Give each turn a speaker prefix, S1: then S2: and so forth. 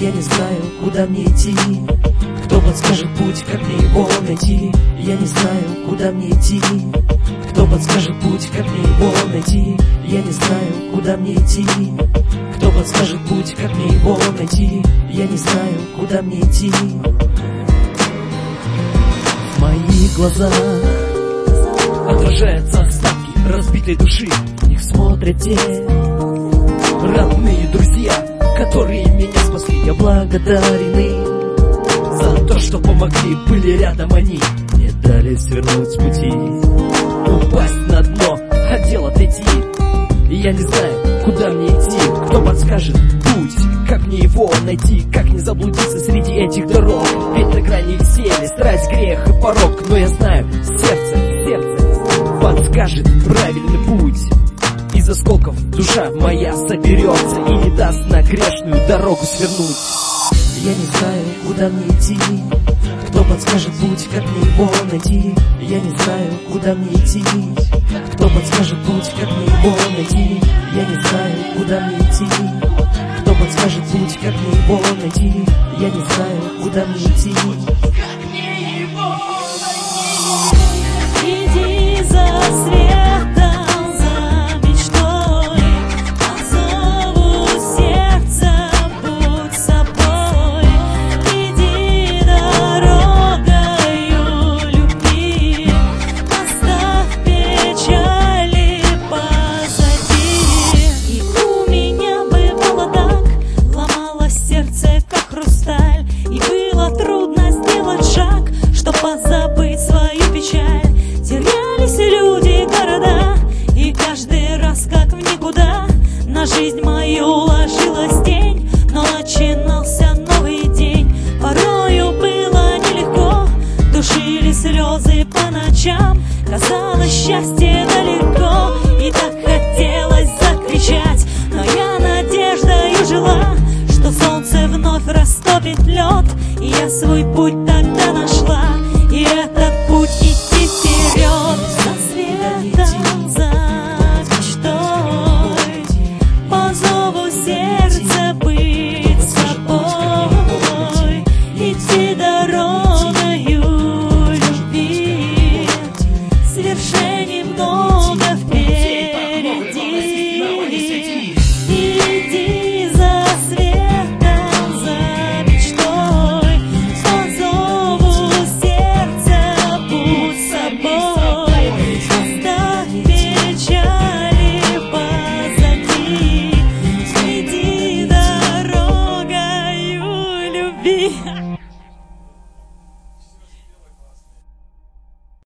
S1: Я не знаю, куда мне идти. Кто подскажет путь, как мне его найти? Я не знаю, куда мне идти. Кто подскажет путь, как мне его найти? Я не знаю, куда мне идти. Кто подскажет путь, как мне его найти? Я не знаю, куда мне идти. В моих глазах отражаются остатки разбитой души. В них смотрят те родные друзья, которые меня спасли. Я благодарен им за то, что помогли, были рядом они. Не дали свернуть с пути, упасть на дно, хотел отойти. И я не знаю, куда мне идти. Кто подскажет путь, как мне его найти? Как не заблудиться среди этих дорог? Ведь на грани веселья, страсть, грех и порок. Но я знаю, сердце подскажет правильный путь. Из осколков душа моя соберется и не даст на грешную дорогу свернуть. Я не знаю, куда мне идти. Кто подскажет путь, как мне его найти? Я не знаю, куда мне идти. Кто подскажет путь, как мне его найти? Я не знаю, куда мне идти. Кто подскажет путь, как мне его найти? Я не знаю, куда мне идти. Как мне его найти?